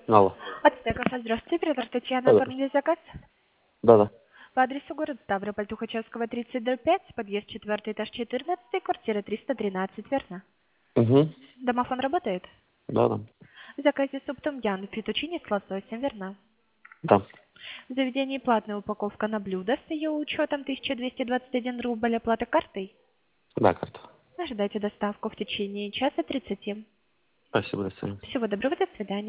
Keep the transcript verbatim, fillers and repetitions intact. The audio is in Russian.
Алло. Ацтеков, здравствуйте, оператор Татьяна, Да-да. оформили заказ Да-да. по адресу город Ставрополь, Тухачевского, тридцать пять, подъезд четвертый, этаж четырнадцатый, квартира триста тринадцать, верно? Угу. Домофон работает? Да-да. В заказе суп том-ям, фетучини с лососем, верно? Да. В заведении платная упаковка на блюдо с ее учетом тысяча двести двадцать один рубль, оплата картой. Да, карта. Ожидайте доставку в течение часа тридцати. Спасибо, до свидания. Всего доброго, до свидания.